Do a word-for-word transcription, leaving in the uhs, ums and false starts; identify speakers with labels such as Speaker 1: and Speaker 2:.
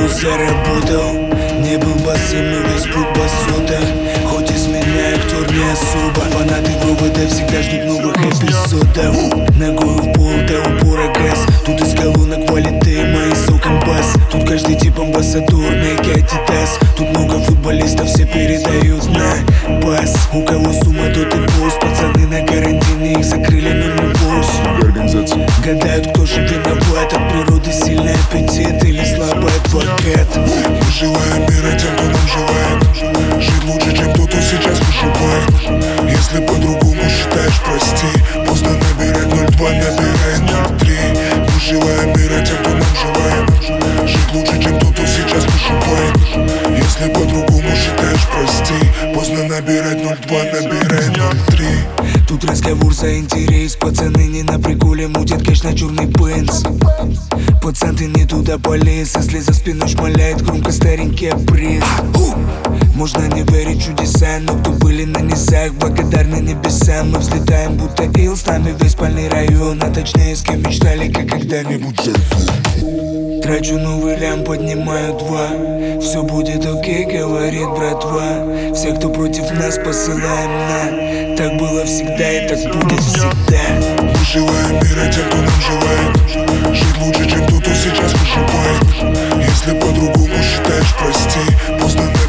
Speaker 1: заработал. Не был босым, но весь путь босота. Хоть из меня актер не особо. Фанаты вывода всегда ждут новых эпизодов. Ногой в пол до упора газ. Тут из колонок валит тема и соком бас. Тут каждый тип амбассадор, Nike, Adidas. Тут много футболистов, все передают на пас. У кого сумма, тот и босс. Пацаны на карантине, их закрыли, но не босс. Гадают, кто же виноват. От природы сильный аппетит или слабый адвокат.
Speaker 2: Мы желаем мира тем, кто нам желает жить лучше, чем тот, кто сейчас выживает. Если по-другому считаешь, прости. Поздно набирать ноль два, набирай ноль три. Мы желаем мира тем, кто нам желает жить лучше, чем тот, кто сейчас выживает. Если по-другому считаешь, прости. Поздно набирать ноль два, набирай ноль три.
Speaker 1: Тут разговор за интерес. Пацаны не на приколе, мутят кэш на черный бенз. Пацан, ты не туда полез. Если за спиной шмаляет громко старенький обрез. Можно не верить в чудеса, но кто были на низах, благодарны небесам. Мы взлетаем, будто ил, с нами весь спальный район. А точнее, с кем мечтали, как когда-нибудь зайду. Трачу новый лям, поднимаю два. Все будет окей, говорит братва. Все, кто против нас, посылаем на. Так было всегда и так будет всегда.
Speaker 2: Мы желаем мира тем, кто нам желает жить лучше, чем тот, кто сейчас выживает. Если по-другому считаешь, прости. Поздно